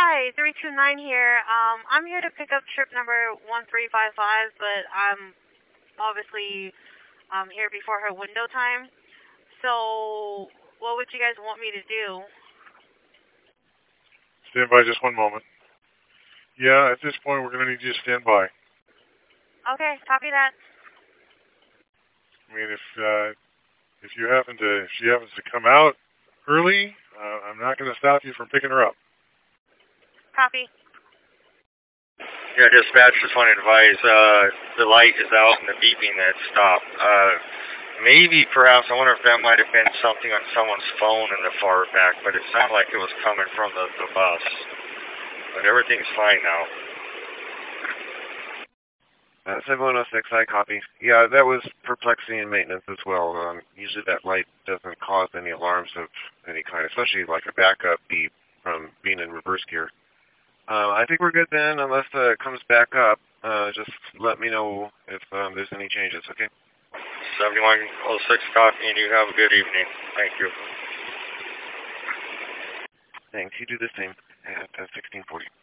Hi, 329 here. I'm here to pick up trip number 1355, but I'm obviously here before her window time. So, what would you guys want me to do? Stand by just one moment. Yeah, at this point, we're going to need you to stand by. Okay, copy that. I mean, if she happens to come out early, I'm not going to stop you from picking her up. Copy. Yeah, dispatch, just want to advise, the light is out and the beeping has stopped. Maybe, perhaps, I wonder if that might have been something on someone's phone in the far back, but it sounded like it was coming from the bus. But everything's fine now. 7106, I copy. Yeah, that was perplexity in maintenance as well. Usually that light doesn't cause any alarms of any kind, especially like a backup beep from being in reverse gear. I think we're good then, unless it comes back up. Just let me know if there's any changes, okay? 7106 copy, and you have a good evening. Thank you. Thanks. You do the same at 1640.